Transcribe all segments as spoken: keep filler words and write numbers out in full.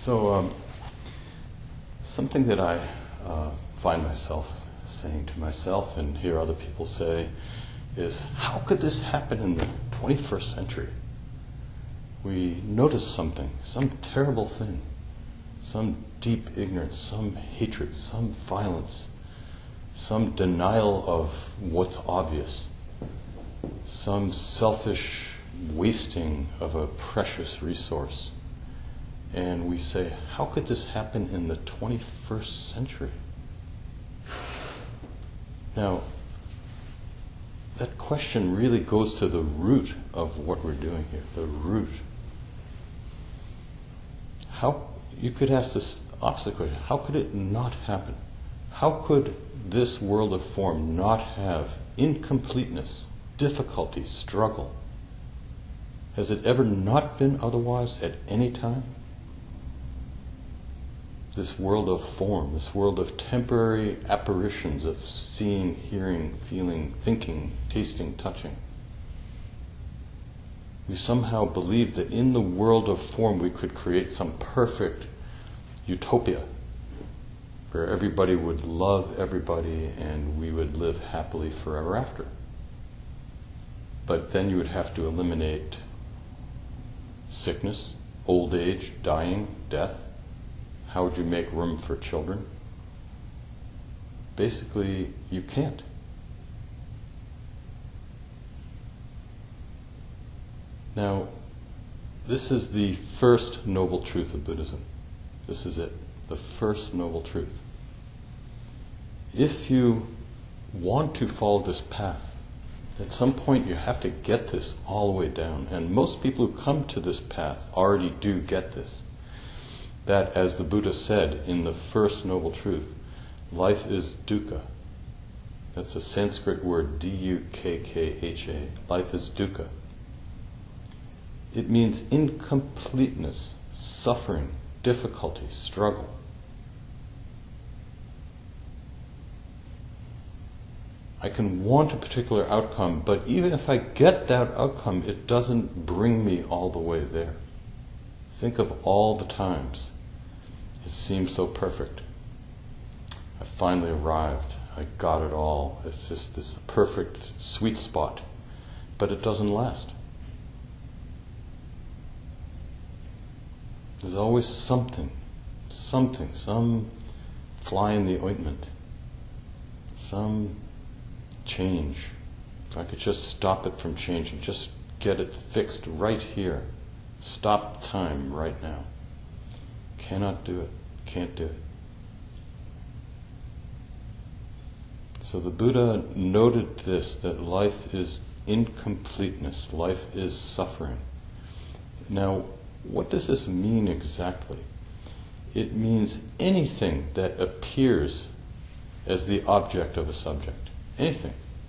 So, um, something that I uh, find myself saying to myself and hear other people say is, how could this happen in the twenty-first century? We notice something, some terrible thing, some deep ignorance, some hatred, some violence, some denial of what's obvious, some selfish wasting of a precious resource. And we say, how could this happen in the twenty-first century? Now, that question really goes to the root of what we're doing here, the root. How, you could ask this opposite question, how could it not happen? How could this world of form not have incompleteness, difficulty, struggle? Has it ever not been otherwise at any time? This world of form, this world of temporary apparitions of seeing, hearing, feeling, thinking, tasting, touching. We somehow believe that in the world of form we could create some perfect utopia where everybody would love everybody and we would live happily forever after. But then you would have to eliminate sickness, old age, dying, death. How would you make room for children? Basically, you can't. Now, this is the first noble truth of Buddhism. This is it, the first noble truth. If you want to follow this path, at some point you have to get this all the way down. And most people who come to this path already do get this. That, as the Buddha said in the first noble truth, life is dukkha. That's a Sanskrit word, D U K K H A. Life is dukkha. It means incompleteness, suffering, difficulty, struggle. I can want a particular outcome, but even if I get that outcome, it doesn't bring me all the way there. Think of all the times it seemed so perfect. I finally arrived. I got it all. It's just this perfect sweet spot. But it doesn't last. There's always something, something, some fly in the ointment, some change. If I could just stop it from changing, just get it fixed right here. Stop time right now. Cannot do it. Can't do it. So the Buddha noted this, that life is incompleteness, life is suffering. Now, what does this mean exactly? It means anything that appears as the object of a subject. Anything.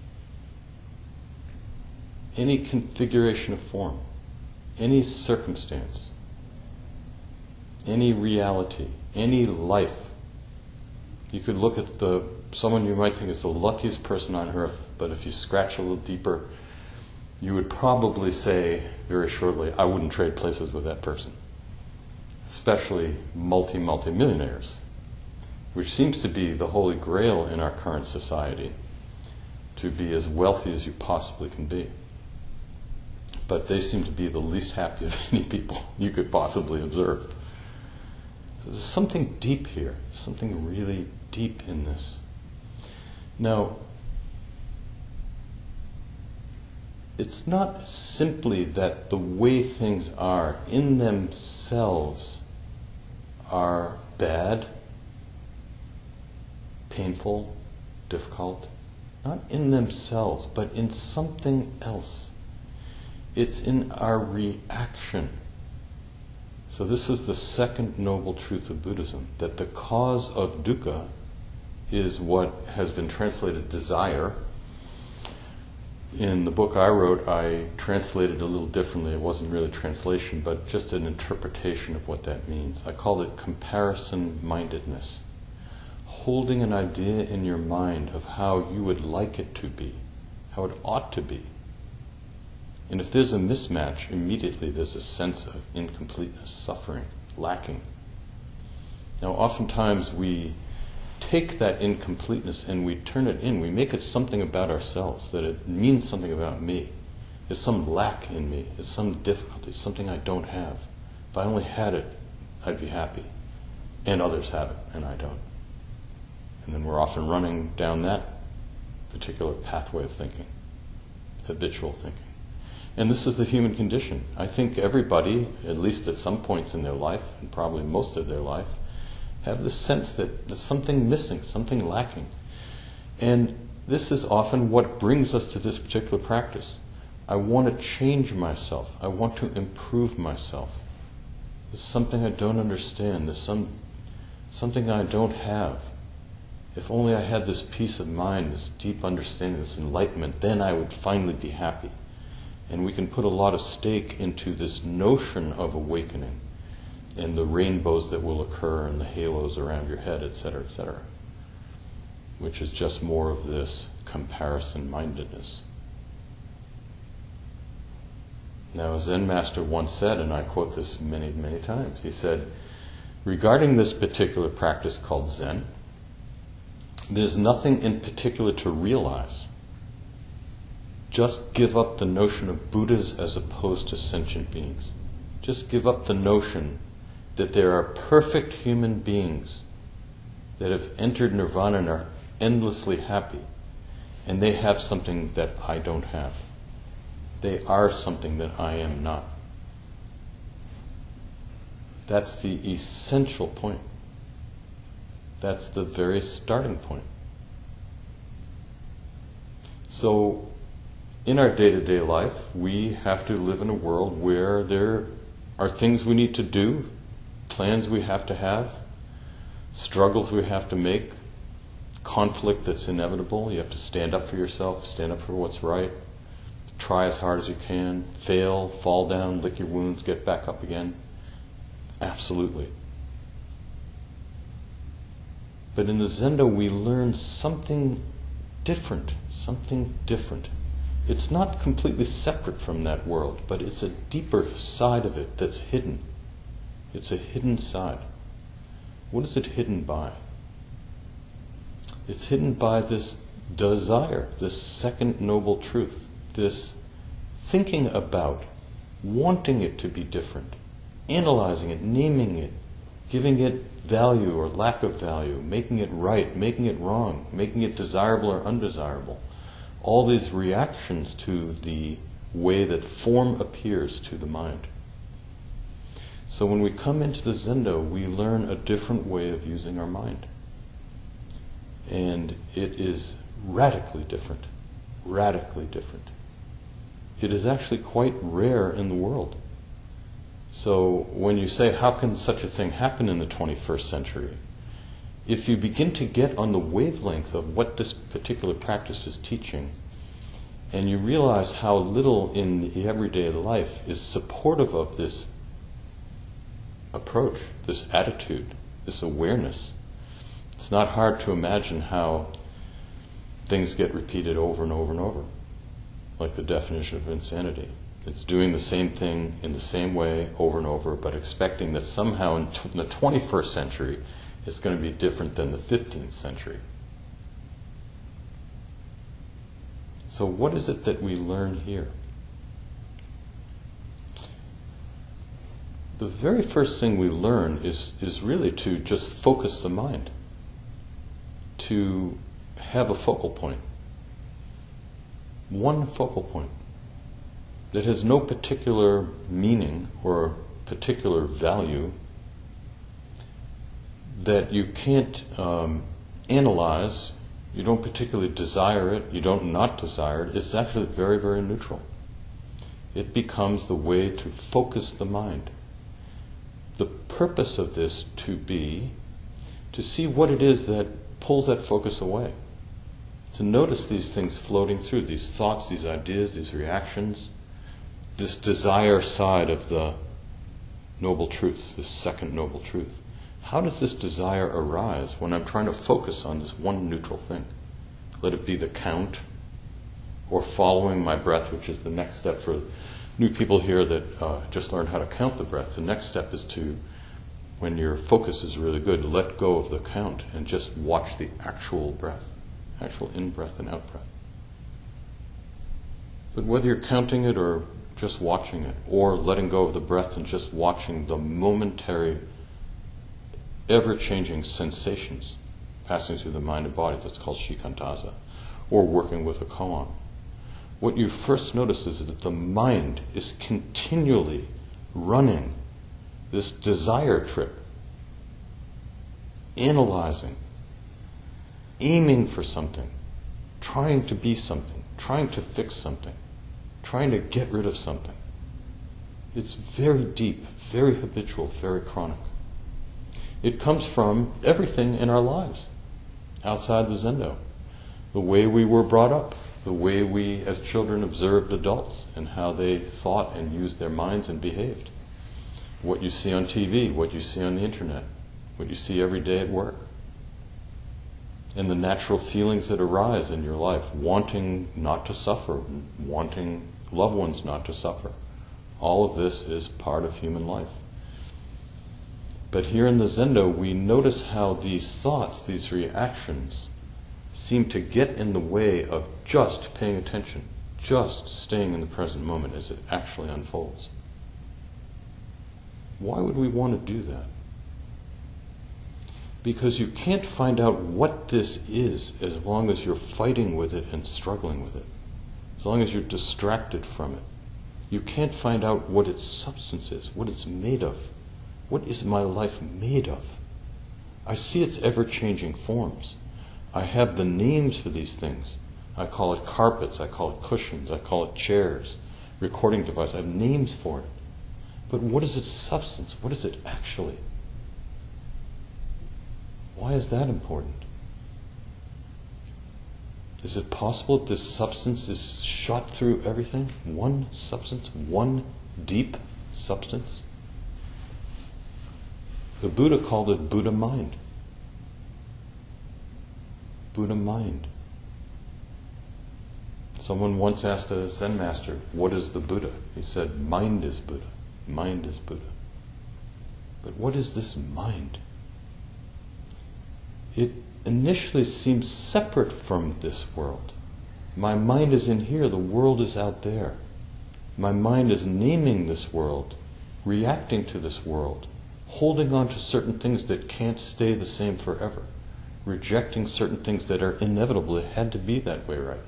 Any configuration of form. Any circumstance, any reality, any life. You could look at the someone you might think is the luckiest person on earth, but if you scratch a little deeper, you would probably say very shortly, I wouldn't trade places with that person. Especially multi, multi-millionaires, which seems to be the holy grail in our current society, to be as wealthy as you possibly can be. But they seem to be the least happy of any people you could possibly observe. So there's something deep here, something really deep in this. Now, it's not simply that the way things are in themselves are bad, painful, difficult. Not in themselves, but in something else. It's in our reaction. So this is the second noble truth of Buddhism, that the cause of dukkha is what has been translated desire. In the book I wrote, I translated it a little differently. It wasn't really translation, but just an interpretation of what that means. I called it comparison-mindedness. Holding an idea in your mind of how you would like it to be, how it ought to be. And if there's a mismatch, immediately there's a sense of incompleteness, suffering, lacking. Now, oftentimes we take that incompleteness and we turn it in. We make it something about ourselves, that it means something about me. There's some lack in me. There's some difficulty, something I don't have. If I only had it, I'd be happy. And others have it, and I don't. And then we're often running down that particular pathway of thinking, habitual thinking. And this is the human condition. I think everybody, at least at some points in their life, and probably most of their life, have the sense that there's something missing, something lacking. And this is often what brings us to this particular practice. I want to change myself. I want to improve myself. There's something I don't understand. There's some something I don't have. If only I had this peace of mind, this deep understanding, this enlightenment, then I would finally be happy. And we can put a lot of stake into this notion of awakening and the rainbows that will occur and the halos around your head, et cetera, et cetera, which is just more of this comparison-mindedness. Now, a Zen master once said, and I quote this many, many times, he said, regarding this particular practice called Zen, there's nothing in particular to realize. Just give up the notion of Buddhas as opposed to sentient beings. Just give up the notion that there are perfect human beings that have entered nirvana and are endlessly happy, and they have something that I don't have. They are something that I am not. That's the essential point. That's the very starting point. So, in our day-to-day life, we have to live in a world where there are things we need to do, plans we have to have, struggles we have to make, conflict that's inevitable. You have to stand up for yourself, stand up for what's right, try as hard as you can, fail, fall down, lick your wounds, get back up again. Absolutely. But in the Zendo we learn something different, something different. It's not completely separate from that world, but it's a deeper side of it that's hidden. It's a hidden side. What is it hidden by? It's hidden by this desire, this second noble truth, this thinking about, wanting it to be different, analyzing it, naming it, giving it value or lack of value, making it right, making it wrong, making it desirable or undesirable. All these reactions to the way that form appears to the mind. So when we come into the Zendo, we learn a different way of using our mind. And it is radically different. Radically different. It is actually quite rare in the world. So when you say, how can such a thing happen in the twenty-first century? If you begin to get on the wavelength of what this particular practice is teaching, and you realize how little in the everyday life is supportive of this approach, this attitude, this awareness, it's not hard to imagine how things get repeated over and over and over, like the definition of insanity. It's doing the same thing in the same way over and over, but expecting that somehow in, t- in the twenty-first century it's going to be different than the fifteenth century. So what is it that we learn here? The very first thing we learn is, is really to just focus the mind, to have a focal point. One focal point that has no particular meaning or particular value, that you can't um, analyze, you don't particularly desire it, you don't not desire it. It's actually very, very neutral. It becomes the way to focus the mind. The purpose of this to be to see what it is that pulls that focus away. To notice these things floating through, these thoughts, these ideas, these reactions, this desire side of the noble truths, this second noble truth. How does this desire arise when I'm trying to focus on this one neutral thing? Let it be the count, or following my breath, which is the next step for new people here that uh, just learned how to count the breath. The next step is to when your focus is really good, let go of the count and just watch the actual breath, actual in-breath and out-breath. But whether you're counting it or just watching it, or letting go of the breath and just watching the momentary, ever-changing sensations passing through the mind and body, that's called shikantaza, or working with a koan, what you first notice is that the mind is continually running this desire trip, analyzing, aiming for something, trying to be something, trying to fix something, trying to get rid of something. It's very deep, very habitual, very chronic. It comes from everything in our lives outside the Zendo. The way we were brought up, the way we as children observed adults and how they thought and used their minds and behaved. What you see on T V, what you see on the internet, what you see every day at work. And the natural feelings that arise in your life, wanting not to suffer, wanting loved ones not to suffer. All of this is part of human life. But here in the Zendo, we notice how these thoughts, these reactions, seem to get in the way of just paying attention, just staying in the present moment as it actually unfolds. Why would we want to do that? Because you can't find out what this is as long as you're fighting with it and struggling with it. As long as you're distracted from it. You can't find out what its substance is, what it's made of. What is my life made of? I see its ever-changing forms. I have the names for these things. I call it carpets, I call it cushions, I call it chairs, recording device. I have names for it. But what is its substance? What is it actually? Why is that important? Is it possible that this substance is shot through everything? One substance? One deep substance? The Buddha called it Buddha mind. Buddha mind. Someone once asked a Zen master, what is the Buddha? He said, mind is Buddha. Mind is Buddha. But what is this mind? It initially seems separate from this world. My mind is in here, the world is out there. My mind is naming this world, reacting to this world, holding on to certain things that can't stay the same forever, rejecting certain things that are inevitable. It had to be that way right now.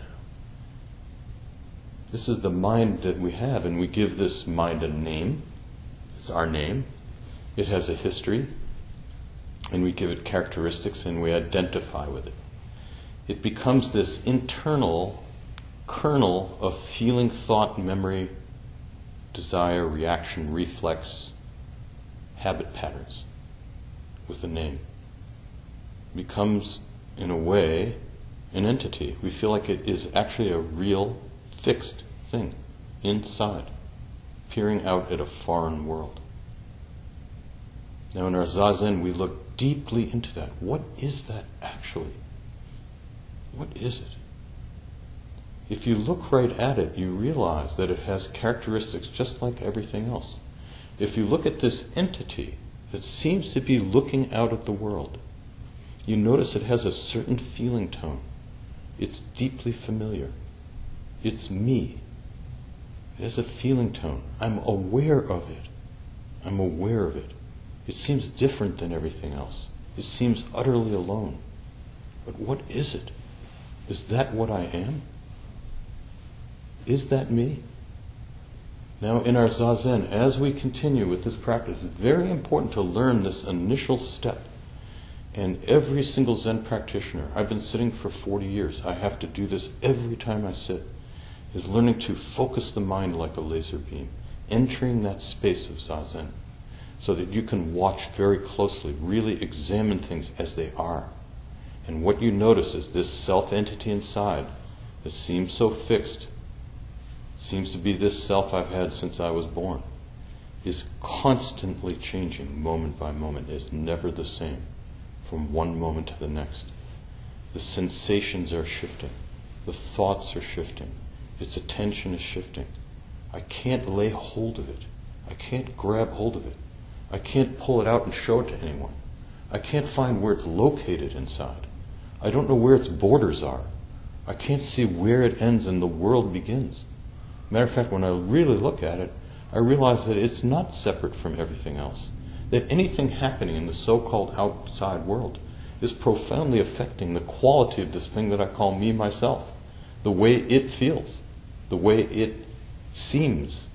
This is the mind that we have, and we give this mind a name. It's our name. It has a history, and we give it characteristics, and we identify with it. It becomes this internal kernel of feeling, thought, memory, desire, reaction, reflex, habit patterns with a name. It becomes, in a way, an entity. We feel like it is actually a real, fixed thing inside, peering out at a foreign world. Now in our Zazen, we look deeply into that. What is that actually? What is it? If you look right at it, you realize that it has characteristics just like everything else. If you look at this entity that seems to be looking out at the world, you notice it has a certain feeling tone. It's deeply familiar. It's me. It has a feeling tone. I'm aware of it. I'm aware of it. It seems different than everything else. It seems utterly alone. But what is it? Is that what I am? Is that me? Now in our Zazen, as we continue with this practice, it's very important to learn this initial step. And every single Zen practitioner, I've been sitting for forty years, I have to do this every time I sit, is learning to focus the mind like a laser beam, entering that space of Zazen, so that you can watch very closely, really examine things as they are. And what you notice is this self-entity inside that seems so fixed, seems to be this self I've had since I was born, is constantly changing moment by moment, is never the same from one moment to the next. The sensations are shifting, the thoughts are shifting, its attention is shifting. I can't lay hold of it. I can't grab hold of it. I can't pull it out and show it to anyone. I can't find where it's located inside. I don't know where its borders are. I can't see where it ends and the world begins. Matter of fact, when I really look at it, I realize that it's not separate from everything else. That anything happening in the so-called outside world is profoundly affecting the quality of this thing that I call me, myself. The way it feels. The way it seems.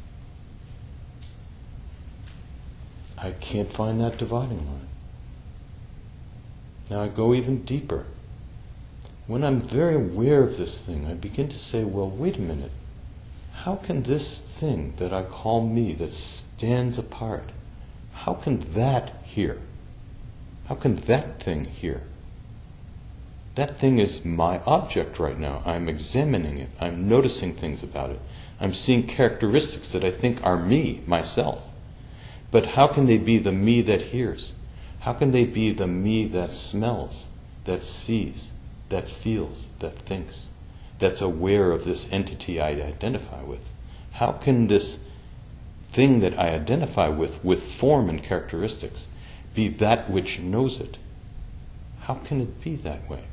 I can't find that dividing line. Now I go even deeper. When I'm very aware of this thing, I begin to say, well, wait a minute. How can this thing that I call me, that stands apart, how can that hear? How can that thing hear? That thing is my object right now. I'm examining it. I'm noticing things about it. I'm seeing characteristics that I think are me, myself. But how can they be the me that hears? How can they be the me that smells, that sees, that feels, that thinks, that's aware of this entity I identify with? How can this thing that I identify with, with form and characteristics, be that which knows it? How can it be that way?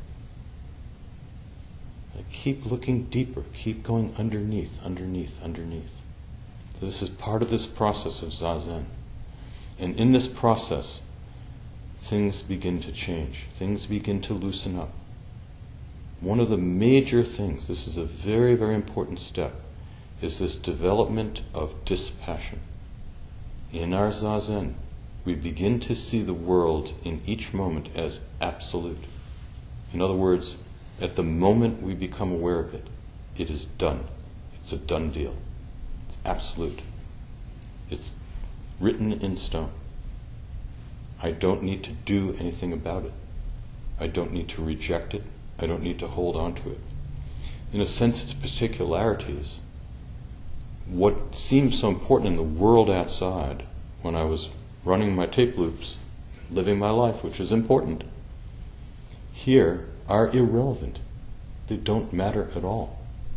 I keep looking deeper, keep going underneath, underneath, underneath. So this is part of this process of Zazen. And in this process, things begin to change. Things begin to loosen up. One of the major things, this is a very, very important step, is this development of dispassion. In our Zazen, we begin to see the world in each moment as absolute. In other words, at the moment we become aware of it, it is done. It's a done deal. It's absolute. It's written in stone. I don't need to do anything about it. I don't need to reject it. I don't need to hold on to it. In a sense, its particularities, what seemed so important in the world outside, when I was running my tape loops, living my life, which is important, here are irrelevant. They don't matter at all.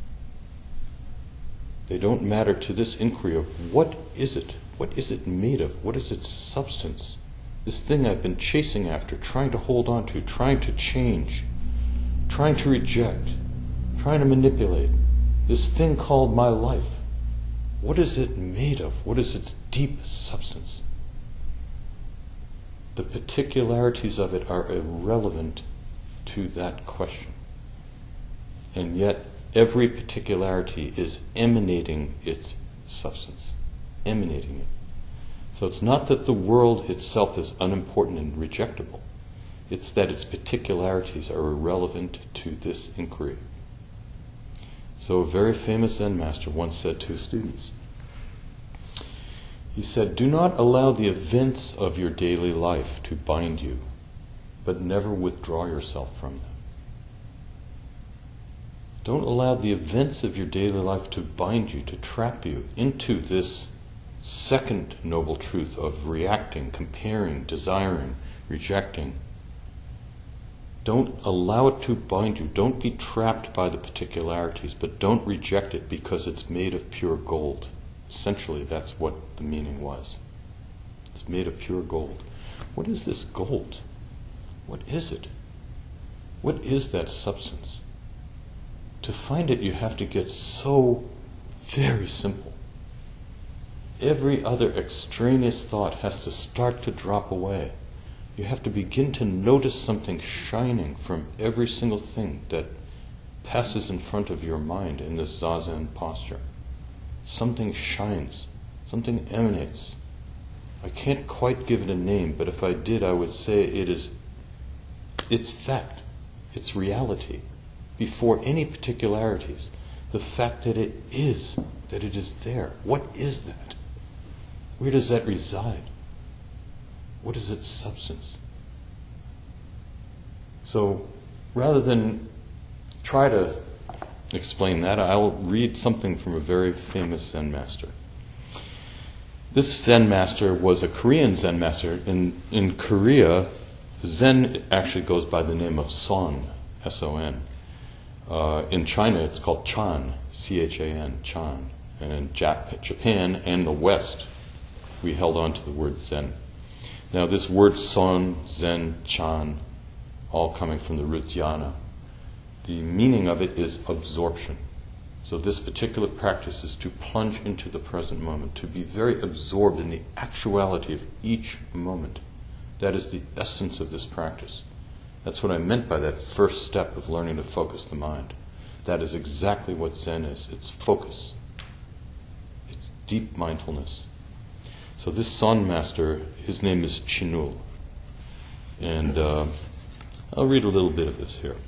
They don't matter to this inquiry of what is it? What is it made of? What is its substance? This thing I've been chasing after, trying to hold on to, trying to change, trying to reject, trying to manipulate. This thing called my life. What is it made of? What is its deep substance? The particularities of it are irrelevant to that question. And yet, every particularity is emanating its substance, emanating it. So it's not that the world itself is unimportant and rejectable. It's that its particularities are irrelevant to this inquiry. So a very famous Zen master once said to his students, he said, "Do not allow the events of your daily life to bind you, but never withdraw yourself from them." Don't allow the events of your daily life to bind you, to trap you into this second noble truth of reacting, comparing, desiring, rejecting. Don't allow it to bind you. Don't be trapped by the particularities, but don't reject it because it's made of pure gold. Essentially, that's what the meaning was. It's made of pure gold. What is this gold? What is it? What is that substance? To find it, you have to get so very simple. Every other extraneous thought has to start to drop away. You have to begin to notice something shining from every single thing that passes in front of your mind in this Zazen posture. Something shines. Something emanates. I can't quite give it a name, but if I did, I would say it is, it's fact. It's reality. Before any particularities. The fact that it is, that it is there. What is that? Where does that reside? What is its substance? So, rather than try to explain that, I'll read something from a very famous Zen master. This Zen master was a Korean Zen master. In, in Korea, Zen actually goes by the name of Son, S O N. Uh, in China, it's called Chan, C H A N, Chan. And in Jap- Japan and the West, we held on to the word Zen. Now this word son, zen, chan, all coming from the root dhyana, the meaning of it is absorption. So this particular practice is to plunge into the present moment, to be very absorbed in the actuality of each moment. That is the essence of this practice. That's what I meant by that first step of learning to focus the mind. That is exactly what Zen is. It's focus. It's deep mindfulness. So this Son master, his name is Chinul. And uh, I'll read a little bit of this here.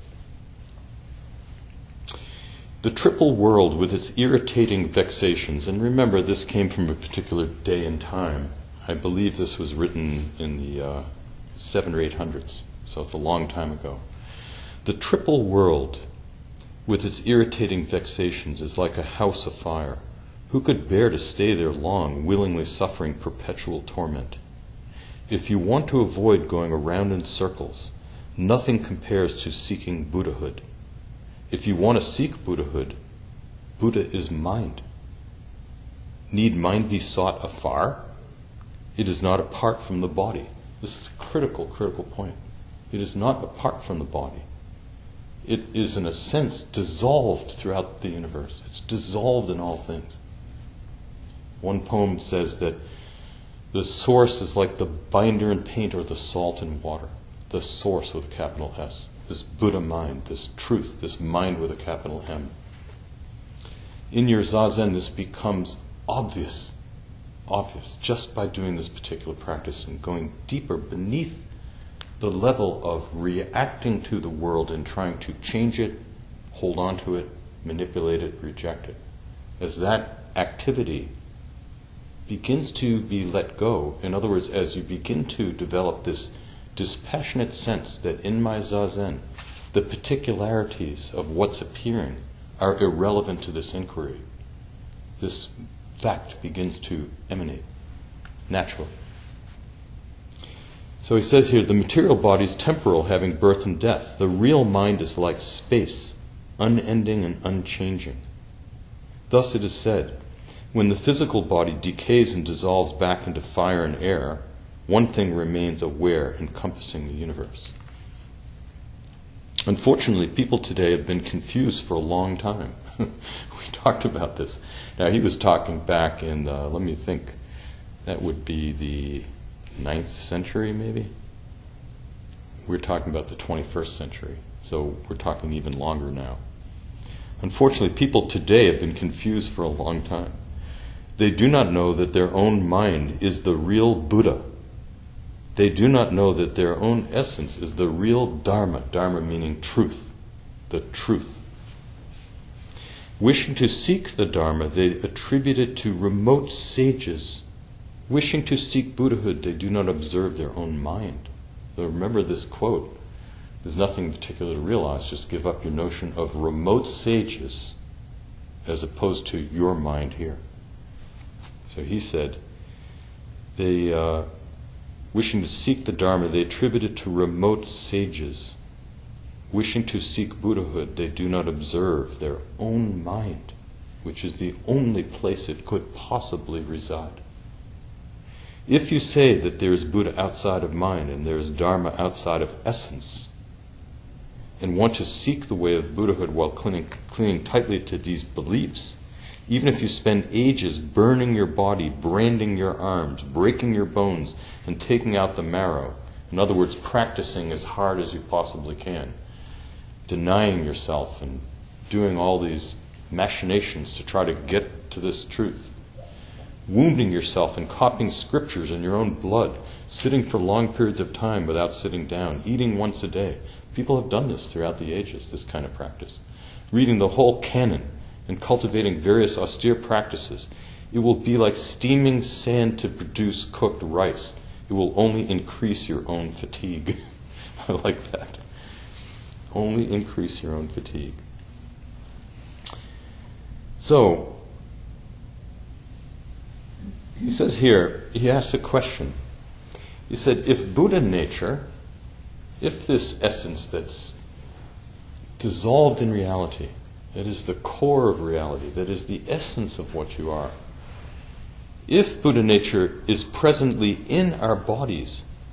The triple world with its irritating vexations, and remember this came from a particular day and time. I believe this was written in the uh, seven or eight hundreds, so it's a long time ago. The triple world with its irritating vexations is like a house afire. Who could bear to stay there long, willingly suffering perpetual torment? If you want to avoid going around in circles, nothing compares to seeking Buddhahood. If you want to seek Buddhahood, Buddha is mind. Need mind be sought afar? It is not apart from the body. This is a critical, critical point. It is not apart from the body. It is, in a sense, dissolved throughout the universe. It's dissolved in all things. One poem says that the source is like the binder and paint or the salt and water. The source with a capital S. This Buddha mind, this truth, this mind with a capital M. In your Zazen, this becomes obvious, obvious, just by doing this particular practice and going deeper beneath the level of reacting to the world and trying to change it, hold on to it, manipulate it, reject it. As that activity begins to be let go, in other words, as you begin to develop this dispassionate sense that in my Zazen, the particularities of what's appearing are irrelevant to this inquiry. This fact begins to emanate naturally. So he says here, the material body is temporal, having birth and death. The real mind is like space, unending and unchanging. Thus it is said, when the physical body decays and dissolves back into fire and air, one thing remains aware, encompassing the universe. Unfortunately, people today have been confused for a long time. We talked about this. Now, he was talking back in, uh, let me think, that would be the ninth century, maybe? We're talking about the twenty-first century, so we're talking even longer now. Unfortunately, people today have been confused for a long time. They do not know that their own mind is the real Buddha. They do not know that their own essence is the real Dharma, Dharma meaning truth, the truth. Wishing to seek the Dharma, they attribute it to remote sages. Wishing to seek Buddhahood, they do not observe their own mind. So remember this quote. There's nothing particular to realize, just give up your notion of remote sages as opposed to your mind here. So he said, they... Uh, Wishing to seek the Dharma, they attribute it to remote sages. Wishing to seek Buddhahood, they do not observe their own mind, which is the only place it could possibly reside. If you say that there is Buddha outside of mind and there is Dharma outside of essence, and want to seek the way of Buddhahood while clinging, clinging tightly to these beliefs, even if you spend ages burning your body, branding your arms, breaking your bones, and taking out the marrow, in other words, practicing as hard as you possibly can, denying yourself and doing all these machinations to try to get to this truth, wounding yourself and copying scriptures in your own blood, sitting for long periods of time without sitting down, eating once a day. People have done this throughout the ages, this kind of practice. Reading the whole canon and cultivating various austere practices. It will be like steaming sand to produce cooked rice. It will only increase your own fatigue. I like that. Only increase your own fatigue. So, he says here, he asks a question. He said, if Buddha nature, if this essence that's dissolved in reality, that is the core of reality, that is the essence of what you are, if Buddha nature is presently in our bodies,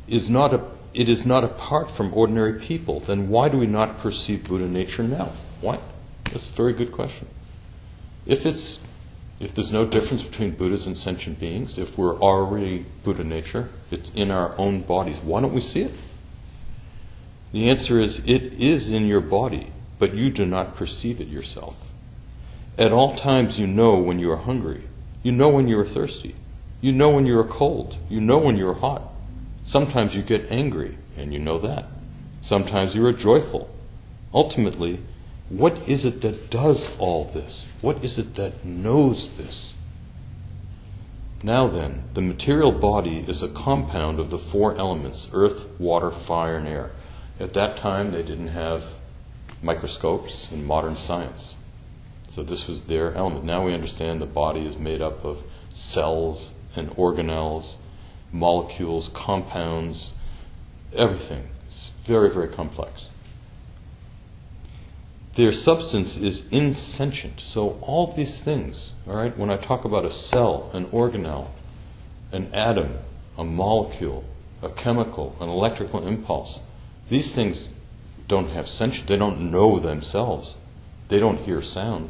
is not a, it is not apart from ordinary people, then why do we not perceive Buddha nature now? Why? That's a very good question. If it's, if there's no difference between Buddhas and sentient beings, if we're already Buddha nature, it's in our own bodies, why don't we see it? The answer is, it is in your body, but you do not perceive it yourself. At all times you know when you are hungry. You know when you are thirsty. You know when you are cold. You know when you are hot. Sometimes you get angry, and you know that. Sometimes you are joyful. Ultimately, what is it that does all this? What is it that knows this? Now then, the material body is a compound of the four elements, earth, water, fire, and air. At that time, they didn't have microscopes and modern science. So this was their element. Now we understand the body is made up of cells and organelles, molecules, compounds, everything. It's very, very complex. Their substance is insentient. So all these things, all right, when I talk about a cell, an organelle, an atom, a molecule, a chemical, an electrical impulse, these things don't have sentience. They don't know themselves. They don't hear sound.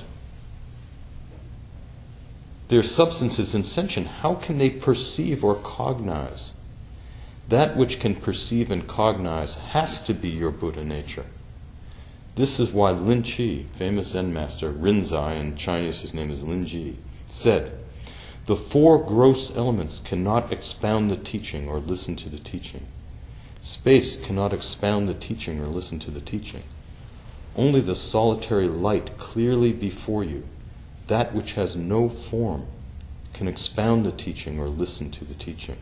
Their substance is insentient. How can they perceive or cognize? That which can perceive and cognize has to be your Buddha nature. This is why Lin Chi, famous Zen master, Rinzai, in Chinese his name is Lin Ji, said, "The four gross elements cannot expound the teaching or listen to the teaching. Space cannot expound the teaching or listen to the teaching. Only the solitary light clearly before you, that which has no form, can expound the teaching or listen to the teaching."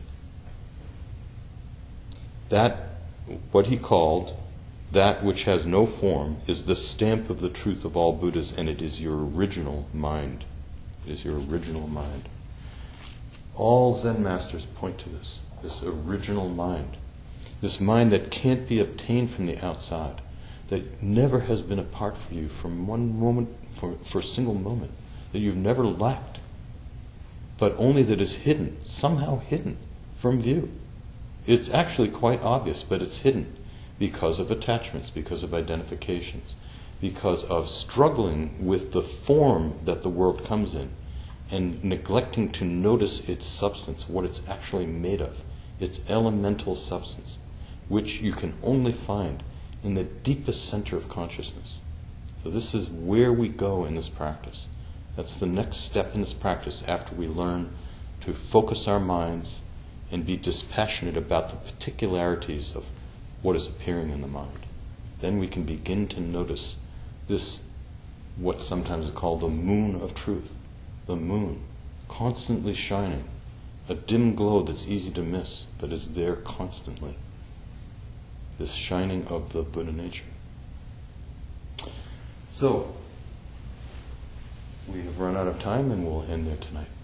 That, what he called, that which has no form, is the stamp of the truth of all Buddhas, and it is your original mind. It is your original mind. All Zen masters point to this, this original mind. This mind that can't be obtained from the outside, that never has been apart from you from one moment, for, for a single moment, that you've never lacked, but only that is hidden, somehow hidden from view. It's actually quite obvious, but it's hidden because of attachments, because of identifications, because of struggling with the form that the world comes in, and neglecting to notice its substance, what it's actually made of, its elemental substance, which you can only find in the deepest center of consciousness. So this is where we go in this practice. That's the next step in this practice after we learn to focus our minds and be dispassionate about the particularities of what is appearing in the mind. Then we can begin to notice this, what sometimes is called the moon of truth. The moon, constantly shining, a dim glow that's easy to miss, but is there constantly. This shining of the Buddha nature. So, we have run out of time and we'll end there tonight.